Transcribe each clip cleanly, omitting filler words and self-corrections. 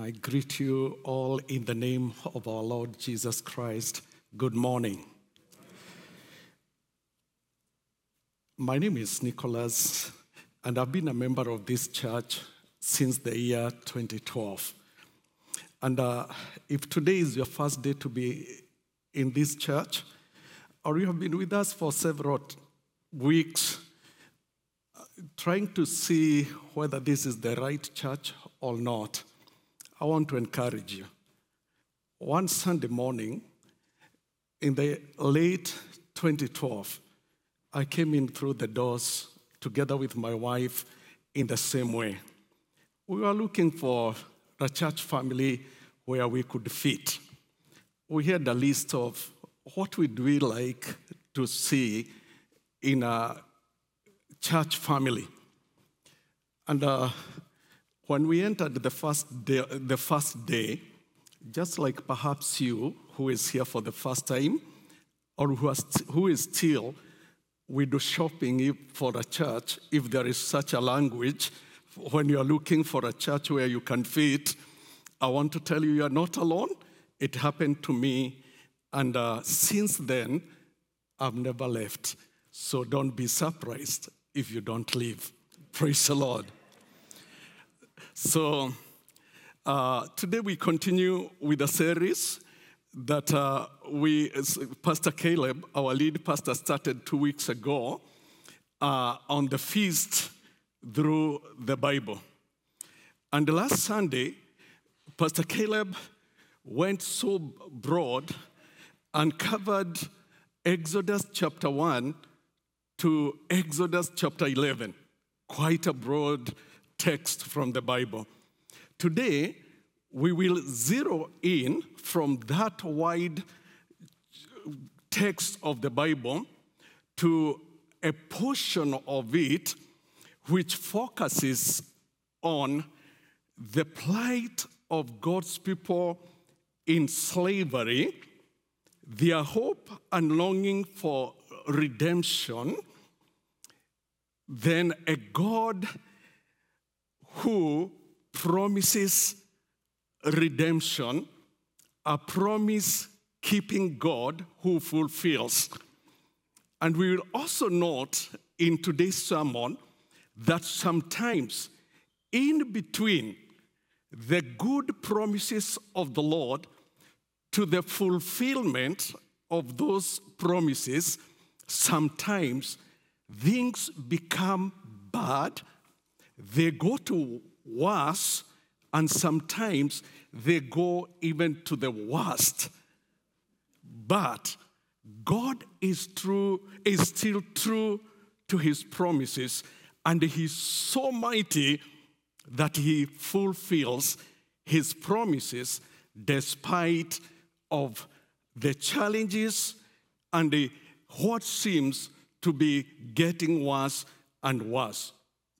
I greet you all in the name of our Lord Jesus Christ. Good morning. My name is Nicholas, and I've been a member of this church since the year 2012. And if today is your first day to be in this church, or you have been with us for several weeks, trying to see whether this is the right church or not, I want to encourage you. One Sunday morning, in the late 2012, I came in through the doors together with my wife in the same way. We were looking for a church family where we could fit. We had a list of what would we like to see in a church family. And when we entered the first day, just like perhaps you, who is here for the first time, or who is still window shopping for a church, if there is such a language, when you are looking for a church where you can fit, I want to tell you, you are not alone. It happened to me, and since then, I've never left. So don't be surprised if you don't leave. Praise the Lord. So today we continue with a series that Pastor Caleb, our lead pastor, started 2 weeks ago on the feast through the Bible. And last Sunday, Pastor Caleb went so broad and covered Exodus chapter 1 to Exodus chapter 11. Quite a broad text from the Bible. Today, we will zero in from that wide text of the Bible to a portion of it which focuses on the plight of God's people in slavery, their hope and longing for redemption, then a God who promises redemption, a promise-keeping God who fulfills. And we will also note in today's sermon that sometimes in between the good promises of the Lord to the fulfillment of those promises, sometimes things become bad, they go to worse, and sometimes they go even to the worst. But God is still true to his promises, and he's so mighty that he fulfills his promises despite of the challenges and what seems to be getting worse and worse.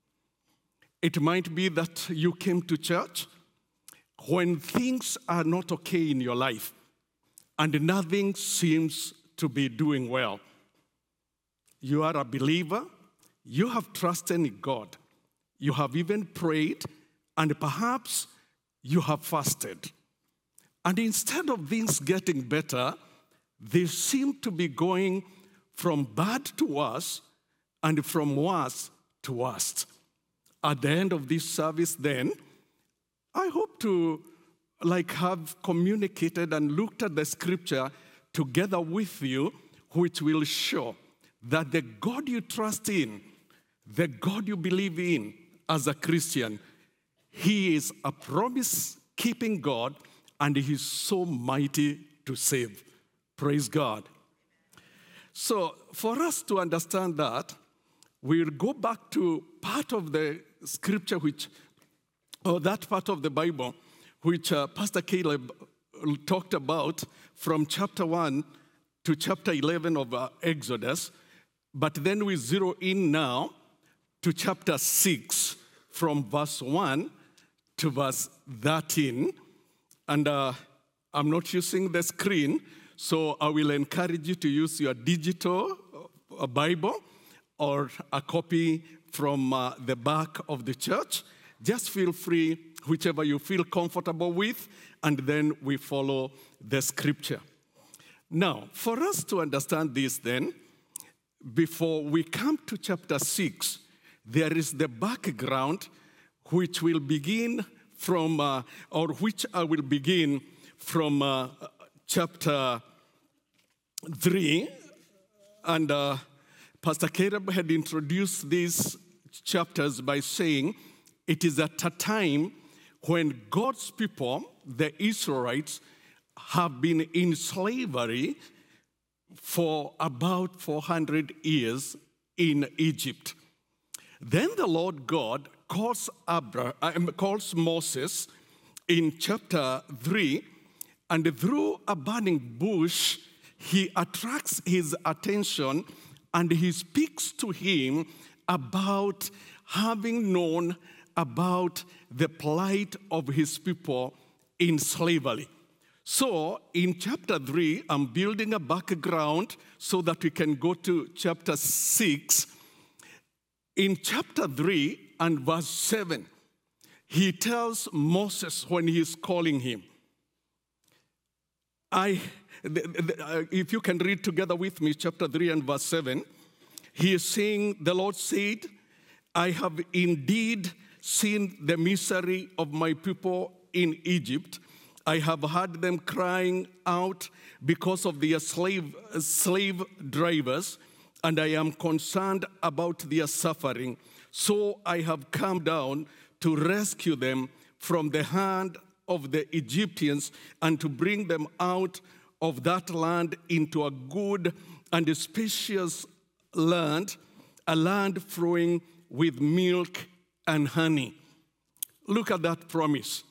It might be that you came to church when things are not okay in your life and nothing seems to be doing well. You are a believer, you have trusted in God, you have even prayed, and perhaps you have fasted. And instead of things getting better, they seem to be going from bad to worse and from worse to worst. At the end of this service then, I hope to have communicated and looked at the scripture together with you, which will show that the God you trust in, the God you believe in as a Christian, he is a promise-keeping God, and he's so mighty to save. Praise God. So for us to understand that, we'll go back to part of the scripture that part of the Bible which Pastor Caleb talked about from chapter 1 to chapter 11 of Exodus. But then we zero in now to chapter 6 from verse 1 to verse 13. And I'm not using the screen, so I will encourage you to use your digital Bible or a copy from the back of the church. just feel free, whichever you feel comfortable with, and then we follow the scripture. Now, for us to understand this then, before we come to chapter 6, there is the background which will begin from, which I will begin from chapter 3. And Pastor Caleb had introduced these chapters by saying it is at a time when God's people, the Israelites, have been in slavery for about 400 years in Egypt. Then the Lord God calls Moses in chapter 3, and through a burning bush, he attracts his attention and he speaks to him about having known about the plight of his people in slavery. So in chapter 3, I'm building a background so that we can go to chapter 6. In chapter 3 and verse 7, he tells Moses when he is calling him, if you can read together with me, chapter 3 and verse 7, he is saying, the Lord said, I have indeed seen the misery of my people in Egypt. I have heard them crying out because of their slave drivers, and I am concerned about their suffering. So I have come down to rescue them from the hand of the Egyptians and to bring them out of that land into a good and spacious land, a land flowing with milk and honey. Look at that promise.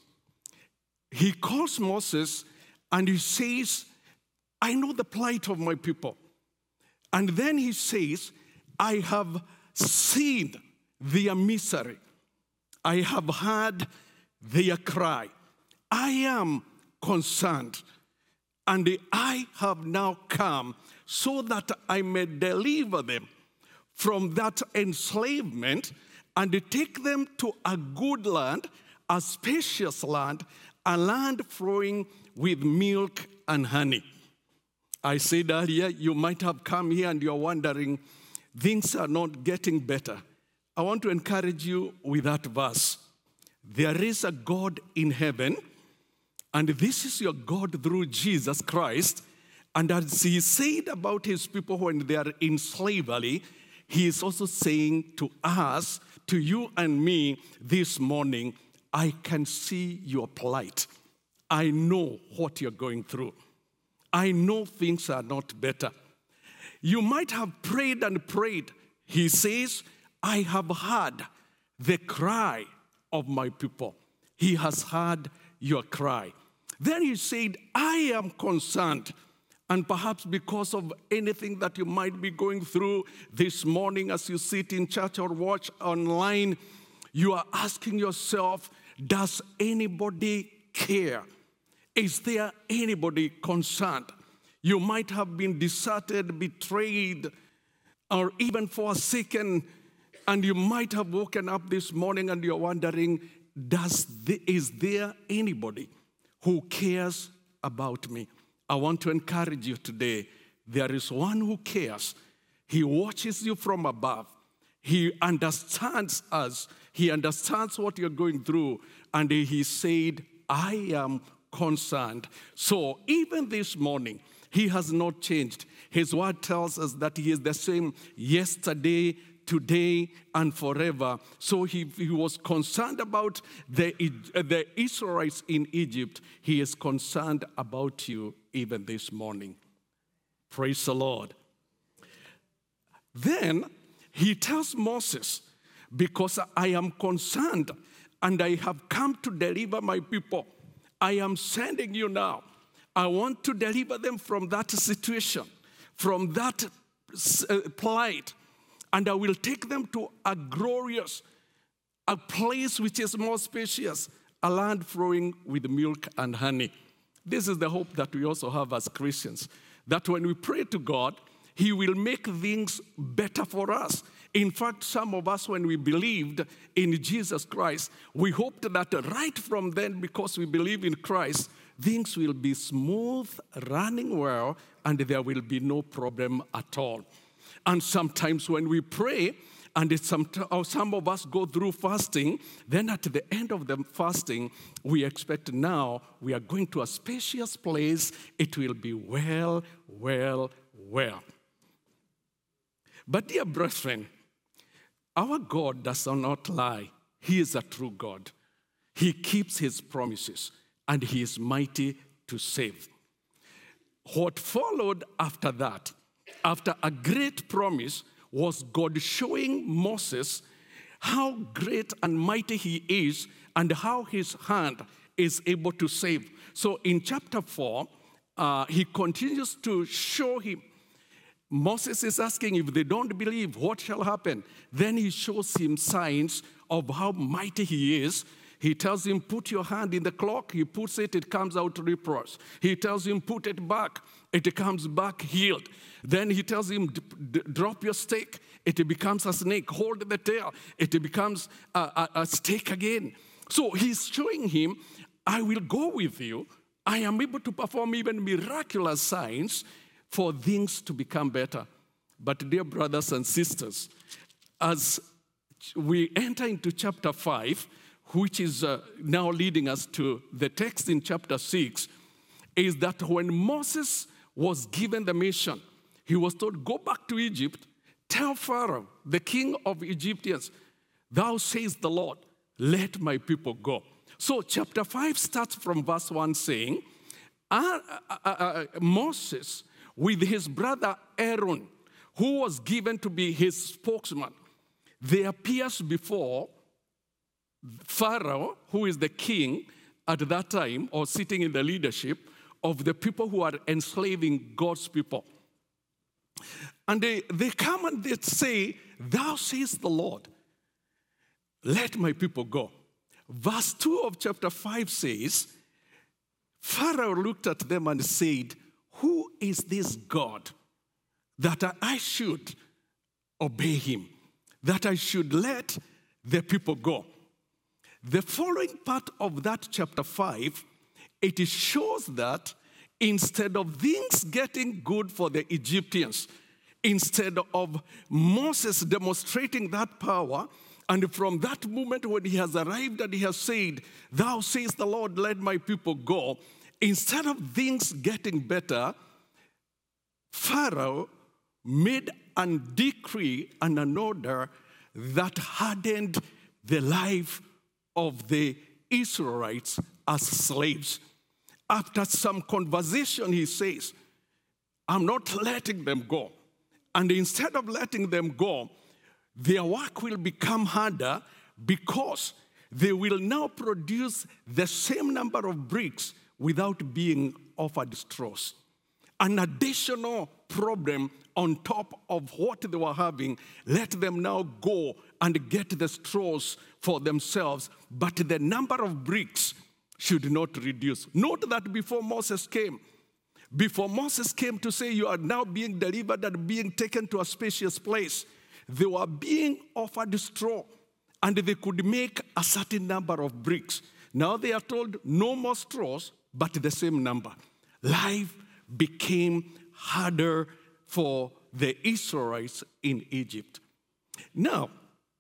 He calls Moses and he says, I know the plight of my people. And then he says, I have seen their misery. I have heard their cry. I am concerned, and I have now come so that I may deliver them from that enslavement and take them to a good land, a spacious land, a land flowing with milk and honey. I said earlier, you might have come here and you're wondering, things are not getting better. I want to encourage you with that verse. There is a God in heaven, and this is your God through Jesus Christ. And as he said about his people when they are in slavery, he is also saying to us, to you and me this morning, I can see your plight. I know what you're going through. I know things are not better. You might have prayed and prayed. He says, I have heard the cry of my people. He has heard your cry. Then he said, I am concerned. And perhaps because of anything that you might be going through this morning as you sit in church or watch online, you are asking yourself, does anybody care? Is there anybody concerned? You might have been deserted, betrayed, or even forsaken, and you might have woken up this morning and you're wondering, is there anybody who cares about me? I want to encourage you today. There is one who cares. He watches you from above. He understands us. He understands what you're going through. And he said, I am concerned. So even this morning, he has not changed. His word tells us that he is the same yesterday, today, and forever. So he was concerned about the Israelites in Egypt. He is concerned about you even this morning. Praise the Lord. Then he tells Moses, because I am concerned and I have come to deliver my people, I am sending you now. I want to deliver them from that situation, from that plight. And I will take them to a glorious, a place which is more spacious, a land flowing with milk and honey. This is the hope that we also have as Christians, that when we pray to God, he will make things better for us. In fact, some of us, when we believed in Jesus Christ, we hoped that right from then, because we believe in Christ, things will be smooth, running well, and there will be no problem at all. And sometimes when we pray, and some of us go through fasting, then at the end of the fasting, we expect now we are going to a spacious place. It will be well, well, well. But dear brethren, our God does not lie. He is a true God. He keeps his promises, and he is mighty to save. What followed after that, after a great promise, was God showing Moses how great and mighty he is and how his hand is able to save. So in chapter 4, he continues to show him. Moses is asking, if they don't believe, what shall happen? Then he shows him signs of how mighty he is. He tells him, put your hand in the clock. He puts it, it comes out leprous. He tells him, put it back. It comes back healed. Then he tells him, drop your stake. It becomes a snake. Hold the tail. It becomes a stake again. So he's showing him, I will go with you. I am able to perform even miraculous signs for things to become better. But dear brothers and sisters, as we enter into chapter 5, which is now leading us to the text in chapter 6, is that when Moses was given the mission, he was told, go back to Egypt, tell Pharaoh, the king of Egyptians, thou sayest the Lord, let my people go. So chapter 5 starts from verse 1 saying, Moses with his brother Aaron, who was given to be his spokesman, they appears before Pharaoh, who is the king at that time, or sitting in the leadership of the people who are enslaving God's people. And they come and they say, thou sayest the Lord, let my people go. Verse 2 of chapter 5 says, Pharaoh looked at them and said, who is this God that I should obey him, that I should let the people go? The following part of that chapter 5, it shows that instead of things getting good for the Egyptians, instead of Moses demonstrating that power, and from that moment when he has arrived and he has said, thou sayest the Lord, let my people go, instead of things getting better, Pharaoh made a decree and an order that hardened the life of the Israelites as slaves. After some conversation, he says, I'm not letting them go. And instead of letting them go, their work will become harder because they will now produce the same number of bricks without being offered straws. An additional problem on top of what they were having. Let them now go and get the straws for themselves, but the number of bricks should not reduce. Note that before Moses came to say you are now being delivered and being taken to a spacious place, they were being offered straw and they could make a certain number of bricks. Now they are told no more straws, but the same number. Life became harder for the Israelites in Egypt. Now,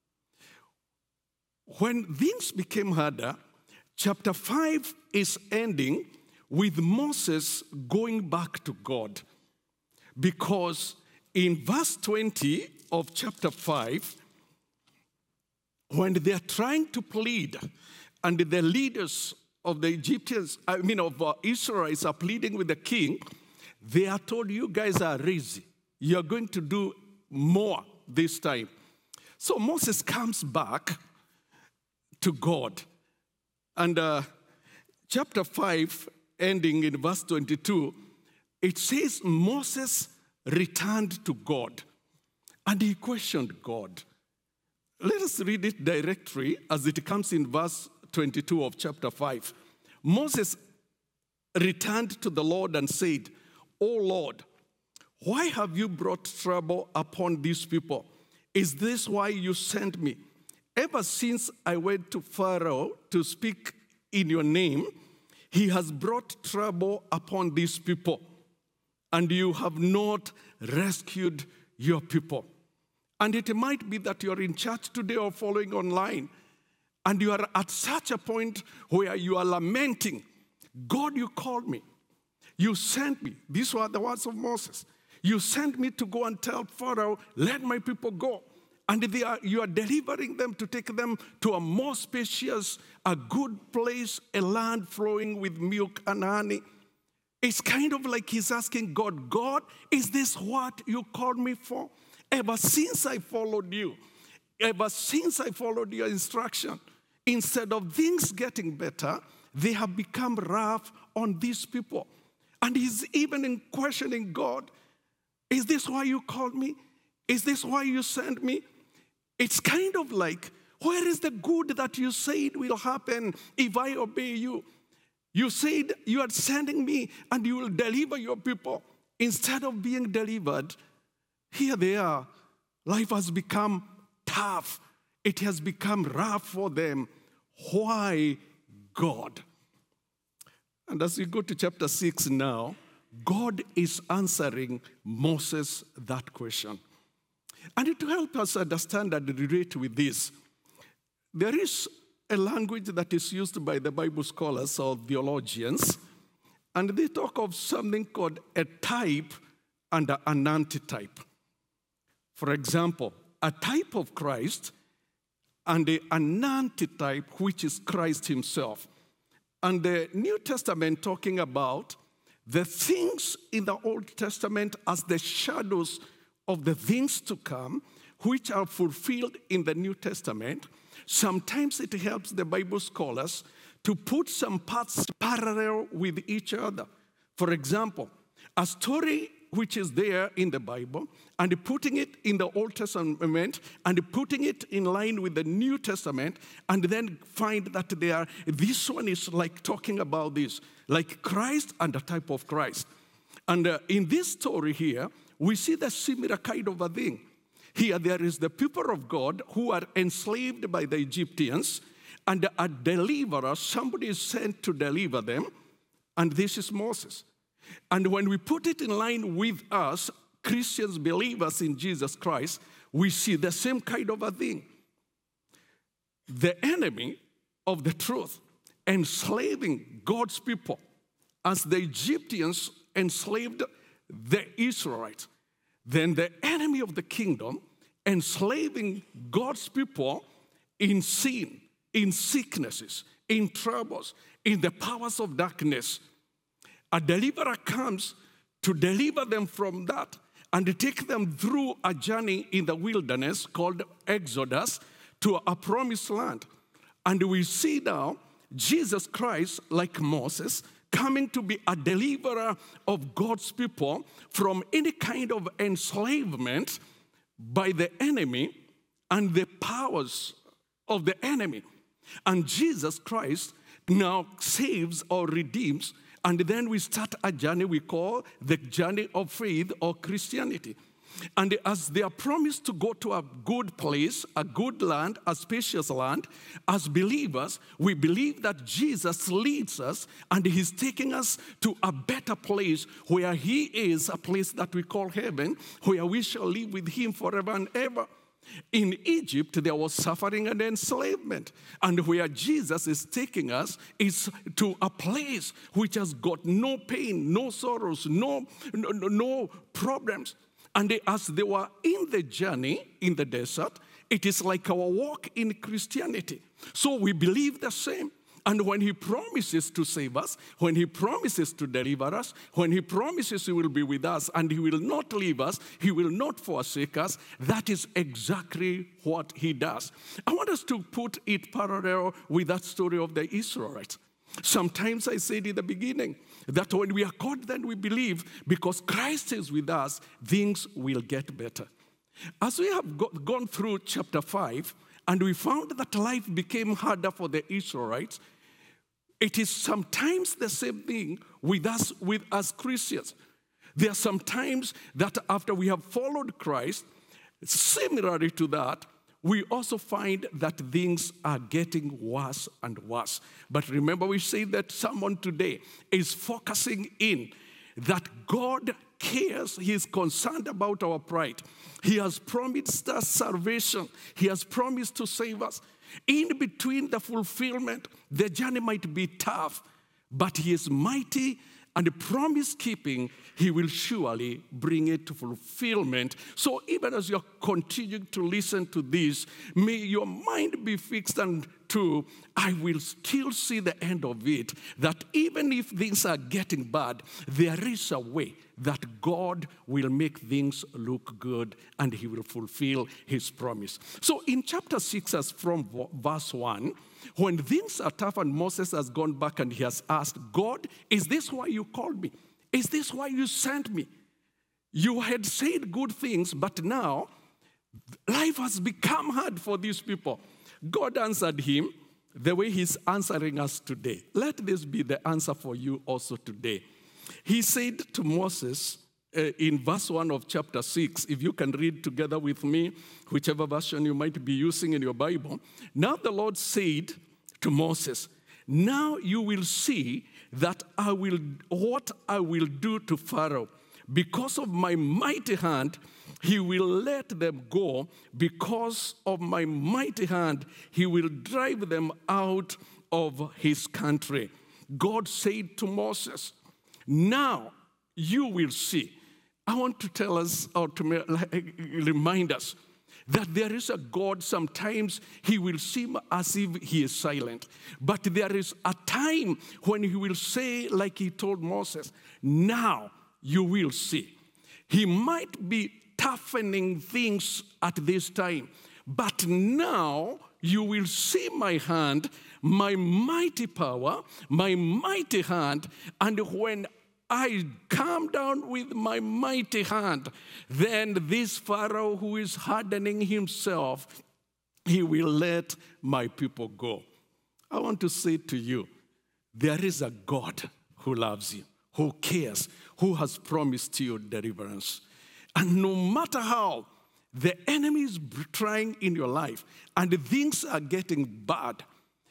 when things became harder, chapter 5 is ending with Moses going back to God. Because in verse 20 of chapter 5, when they are trying to plead, and the leaders of the Egyptians, of Israelites are pleading with the king, they are told, you guys are lazy. You're going to do more this time. So Moses comes back to God. And chapter 5, ending in verse 22, it says Moses returned to God. And he questioned God. Let us read it directly as it comes in verse 22 of chapter 5. Moses returned to the Lord and said, O Lord, why have you brought trouble upon these people? Is this why you sent me? Ever since I went to Pharaoh to speak in your name, he has brought trouble upon these people, and you have not rescued your people. And it might be that you're in church today or following online, and you are at such a point where you are lamenting, God, you called me. You sent me. These were the words of Moses. You sent me to go and tell Pharaoh, let my people go. And you are delivering them to take them to a more spacious, a good place, a land flowing with milk and honey. It's kind of like he's asking God, God, is this what you called me for? Ever since I followed you, ever since I followed your instruction, instead of things getting better, they have become rough on these people. And he's even in questioning God, is this why you called me? Is this why you sent me? It's kind of like, where is the good that you said will happen if I obey you? You said you are sending me and you will deliver your people. Instead of being delivered, here they are. Life has become tough. It has become rough for them. Why God? And as we go to chapter 6 now, God is answering Moses that question. And to help us understand and relate with this, there is a language that is used by the Bible scholars or theologians, and they talk of something called a type and an antitype. For example, a type of Christ and an antitype, which is Christ himself. And the New Testament talking about the things in the Old Testament as the shadows of the things to come, which are fulfilled in the New Testament. Sometimes it helps the Bible scholars to put some parts parallel with each other. For example, a story which is there in the Bible, and putting it in the Old Testament, and putting it in line with the New Testament, and then find that this one is like talking about this, like Christ and a type of Christ. And in this story here, we see the similar kind of a thing. Here there is the people of God who are enslaved by the Egyptians, and a deliverer, somebody is sent to deliver them, and this is Moses. And when we put it in line with us, Christians, believers in Jesus Christ, we see the same kind of a thing. The enemy of the truth enslaving God's people as the Egyptians enslaved the Israelites. Then the enemy of the kingdom enslaving God's people in sin, in sicknesses, in troubles, in the powers of darkness. A deliverer comes to deliver them from that and take them through a journey in the wilderness called Exodus to a promised land. And we see now Jesus Christ, like Moses, coming to be a deliverer of God's people from any kind of enslavement by the enemy and the powers of the enemy. And Jesus Christ now saves or redeems. And then we start a journey we call the journey of faith or Christianity. And as they are promised to go to a good place, a good land, a spacious land, as believers, we believe that Jesus leads us and he's taking us to a better place where he is, a place that we call heaven, where we shall live with him forever and ever. In Egypt, there was suffering and enslavement. And where Jesus is taking us is to a place which has got no pain, no sorrows, no problems. And as they were in the journey in the desert, it is like our walk in Christianity. So we believe the same. And when he promises to save us, when he promises to deliver us, when he promises he will be with us and he will not leave us, he will not forsake us, that is exactly what he does. I want us to put it parallel with that story of the Israelites. Sometimes I said in the beginning that when we are called, then we believe because Christ is with us, things will get better. As we have gone through chapter 5, and we found that life became harder for the Israelites, it is sometimes the same thing with us as Christians. There are some times that after we have followed Christ, Similarly to that, we also find that things are getting worse and worse. But remember, we say that someone today is focusing in that God cares, He is concerned about our pride. He has promised us salvation. He has promised to save us. In between the fulfillment, the journey might be tough, but He is mighty and promise-keeping. He will surely bring it to fulfillment. So even as you're continuing to listen to this, may your mind be fixed and to, I will still see the end of it, that even if things are getting bad, there is a way that God will make things look good and He will fulfill His promise. So in chapter 6, as from verse 1, when things are tough and Moses has gone back and he has asked, God, is this why you called me? Is this why you sent me? You had said good things, but now life has become hard for these people. God answered him the way He's answering us today. Let this be the answer for you also today. He said to Moses in verse 1 of chapter 6, if you can read together with me, whichever version you might be using in your Bible. Now the Lord said to Moses, now you will see that what I will do to Pharaoh. Because of my mighty hand, he will let them go. Because of my mighty hand, he will drive them out of his country. God said to Moses, now you will see. I want to tell us, or to remind us, that there is a God. Sometimes He will seem as if He is silent. But there is a time when He will say, like He told Moses, now you will see. He might be toughening things at this time, but now you will see my hand, my mighty power, my mighty hand, and when I come down with my mighty hand, then this Pharaoh who is hardening himself, he will let my people go. I want to say to you, there is a God who loves you, who cares, who has promised you deliverance. And no matter how the enemy is trying in your life and things are getting bad,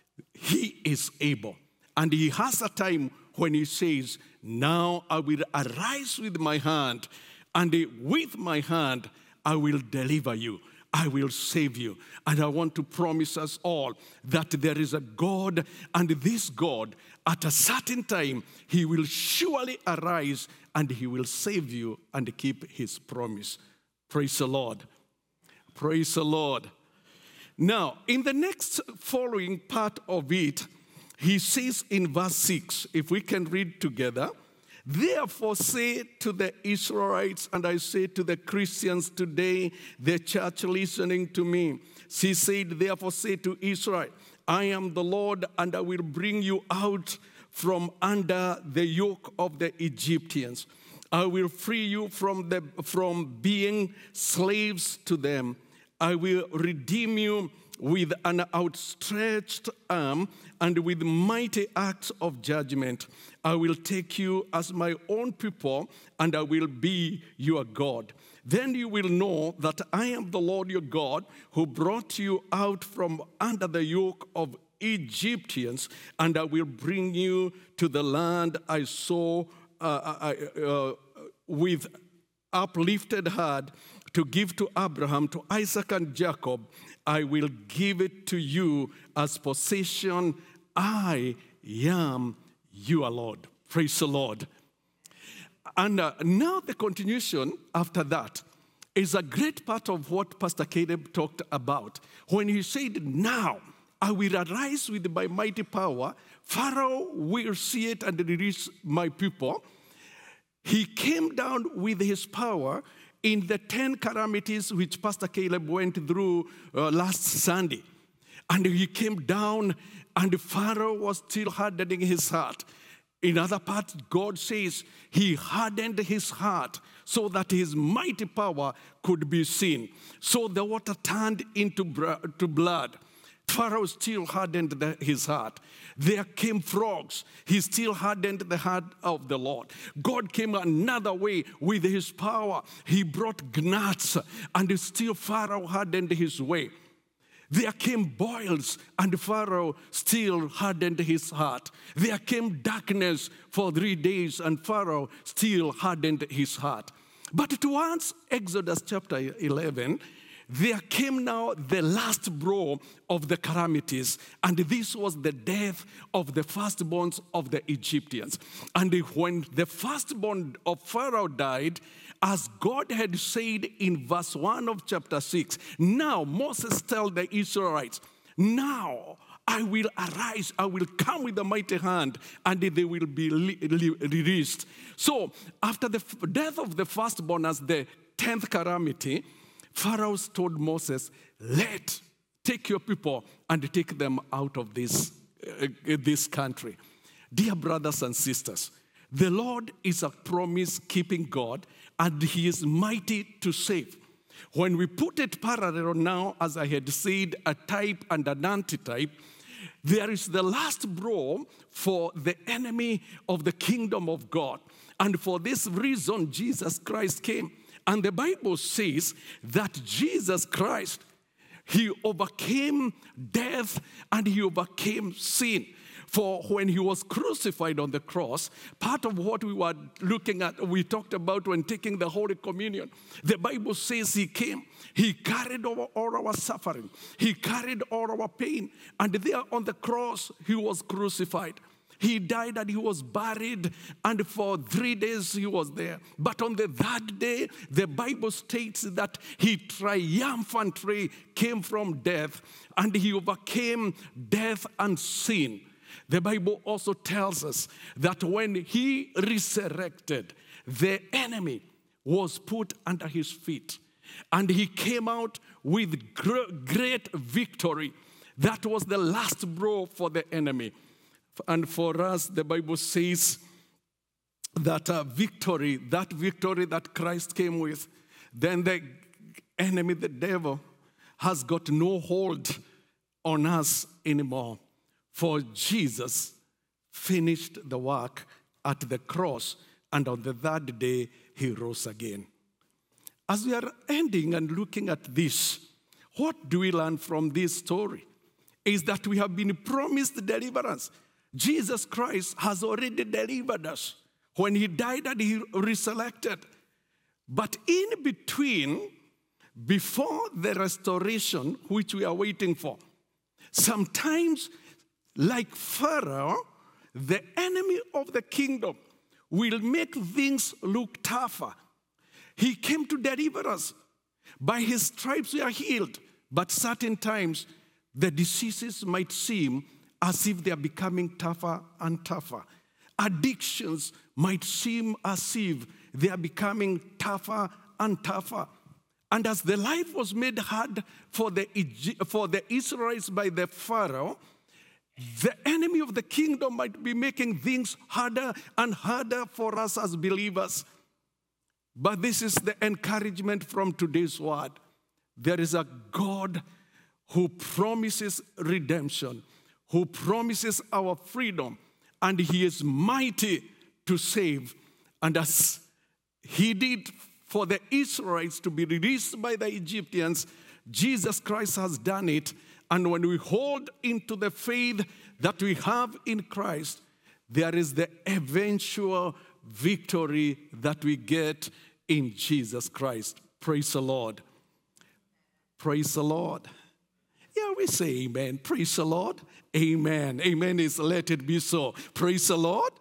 He is able. And He has a time when He says, now I will arise with my hand, and with my hand I will deliver you. I will save you. And I want to promise us all that there is a God, and this God, at a certain time, He will surely arise and He will save you and keep His promise. Praise the Lord. Praise the Lord. Now, in the next following part of it, He says in verse 6, if we can read together, therefore say to the Israelites, and I say to the Christians today, the church listening to me, she said, therefore say to Israel, I am the Lord, and I will bring you out from under the yoke of the Egyptians. I will free you from being slaves to them. I will redeem you with an outstretched arm and with mighty acts of judgment. I will take you as my own people, and I will be your God. Then you will know that I am the Lord your God, who brought you out from under the yoke of Egyptians, and I will bring you to the land I saw with uplifted hand to give to Abraham, to Isaac, and Jacob. I will give it to you as possession. I am your Lord. Praise the Lord. And now the continuation after that is a great part of what Pastor Caleb talked about. When he said, now I will arise with my mighty power, Pharaoh will see it and release my people. He came down with his power in the 10 calamities which Pastor Caleb went through last Sunday. And he came down, and Pharaoh was still hardening his heart. In other parts, God says he hardened his heart so that his mighty power could be seen. So the water turned into blood. Pharaoh still hardened his heart. There came frogs. He still hardened the heart of the Lord. God came another way with his power. He brought gnats, and still Pharaoh hardened his way. There came boils, and Pharaoh still hardened his heart. There came darkness for 3 days, and Pharaoh still hardened his heart. But towards Exodus chapter 11, there came now the last blow of the calamities, and this was the death of the firstborns of the Egyptians. And when the firstborn of Pharaoh died, as God had said in verse 1 of chapter 6, now Moses told the Israelites, now I will arise, I will come with a mighty hand, and they will be released. So after the death of the firstborn as the 10th calamity, Pharaoh told Moses, take your people and take them out of this country. Dear brothers and sisters, the Lord is a promise-keeping God, and he is mighty to save. When we put it parallel now, as I had said, a type and an antitype, there is the last blow for the enemy of the kingdom of God. And for this reason, Jesus Christ came. And the Bible says that Jesus Christ, he overcame death and he overcame sin. For when he was crucified on the cross, part of what we were looking at, we talked about when taking the Holy Communion, the Bible says he came, he carried over all our suffering, he carried all our pain, and there on the cross, he was crucified. He died and he was buried, and for 3 days he was there. But on the third day, the Bible states that he triumphantly came from death, and he overcame death and sin. The Bible also tells us that when he resurrected, the enemy was put under his feet, and he came out with great victory. That was the last blow for the enemy. And for us, the Bible says that victory that Christ came with, then the enemy, the devil, has got no hold on us anymore. For Jesus finished the work at the cross, and on the third day, he rose again. As we are ending and looking at this, what do we learn from this story? Is that we have been promised deliverance. Jesus Christ has already delivered us when he died and he resurrected. But in between, before the restoration, which we are waiting for, sometimes, like Pharaoh, the enemy of the kingdom will make things look tougher. He came to deliver us. By his stripes we are healed. But certain times, the diseases might seem as if they are becoming tougher and tougher. Addictions might seem as if they are becoming tougher and tougher. And as the life was made hard for the Israelites by the Pharaoh, the enemy of the kingdom might be making things harder and harder for us as believers. But this is the encouragement from today's word. There is a God who promises redemption, who promises our freedom, and he is mighty to save. And as he did for the Israelites to be released by the Egyptians, Jesus Christ has done it. And when we hold into the faith that we have in Christ, there is the eventual victory that we get in Jesus Christ. Praise the Lord. Praise the Lord. Yeah, we say amen. Praise the Lord. Amen. Amen is let it be so. Praise the Lord.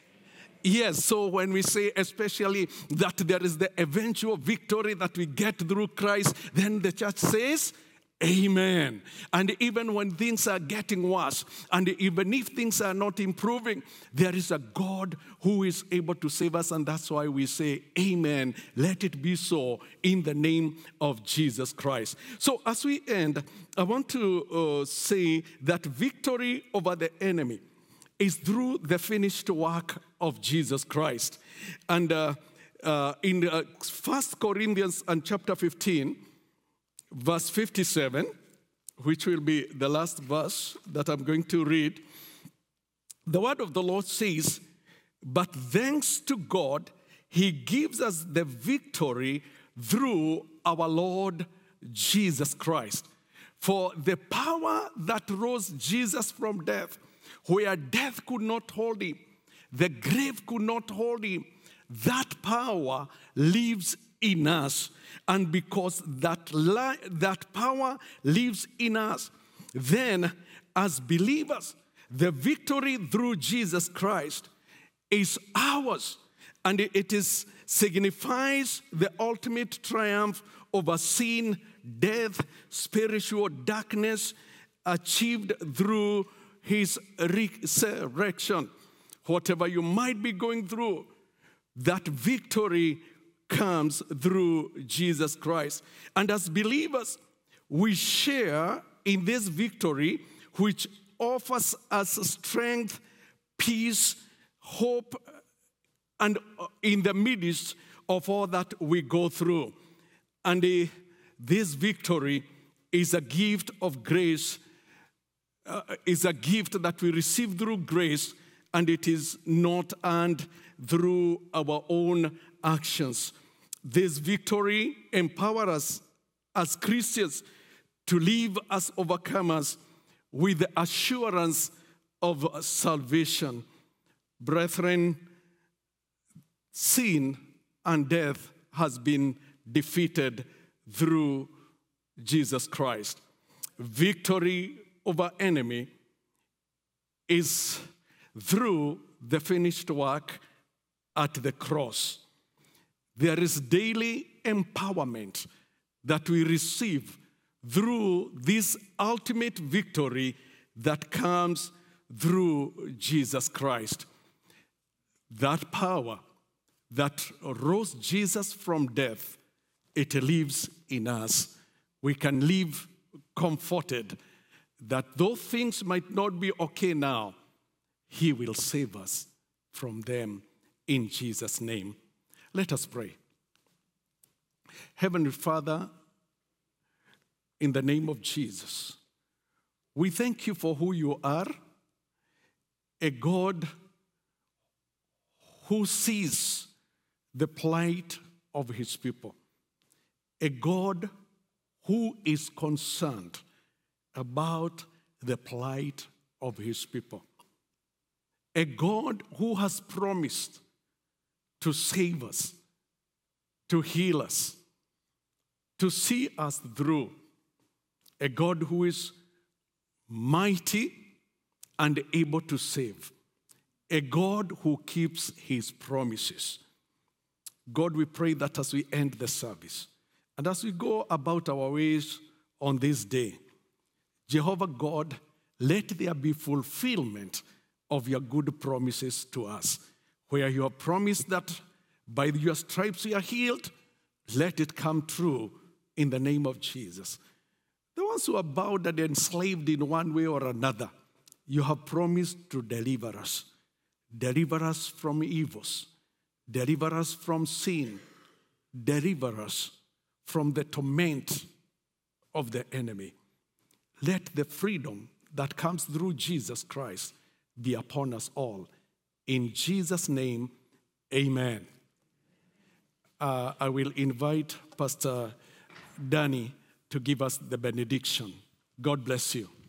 Yes, so when we say especially that there is the eventual victory that we get through Christ, then the church says, amen. And even when things are getting worse, and even if things are not improving, there is a God who is able to save us, and that's why we say, amen. Let it be so in the name of Jesus Christ. So as we end, I want to say that victory over the enemy is through the finished work of Jesus Christ. And in 1 Corinthians and chapter 15, verse 57, which will be the last verse that I'm going to read, the word of the Lord says, "But thanks to God, he gives us the victory through our Lord Jesus Christ." For the power that rose Jesus from death, where death could not hold him, the grave could not hold him, that power lives in us. And because that power lives in us, then as believers, the victory through Jesus Christ is ours. And it signifies the ultimate triumph over sin, death, spiritual darkness, achieved through his resurrection. Whatever you might be going through, that victory comes through Jesus Christ. And as believers, we share in this victory, which offers us strength, peace, hope, and in the midst of all that we go through. And this victory is a gift of grace, is a gift that we receive through grace, and it is not earned through our own actions. This victory empowers us as Christians to live as overcomers with the assurance of salvation. Brethren, sin and death has been defeated through Jesus Christ. Victory over enemy is through the finished work at the cross. There is daily empowerment that we receive through this ultimate victory that comes through Jesus Christ. That power that rose Jesus from death, it lives in us. We can live comforted that though things might not be okay now, he will save us from them in Jesus' name. Let us pray. Heavenly Father, in the name of Jesus, we thank you for who you are, a God who sees the plight of his people, a God who is concerned about the plight of his people, a God who has promised to save us, to heal us, to see us through, a God who is mighty and able to save, a God who keeps his promises. God, we pray that as we end the service and as we go about our ways on this day, Jehovah God, let there be fulfillment of your good promises to us. Where you have promised that by your stripes we are healed, let it come true in the name of Jesus. The ones who are bound and enslaved in one way or another, you have promised to deliver us. Deliver us from evils. Deliver us from sin. Deliver us from the torment of the enemy. Let the freedom that comes through Jesus Christ be upon us all. In Jesus' name, amen. I will invite Pastor Danny to give us the benediction. God bless you.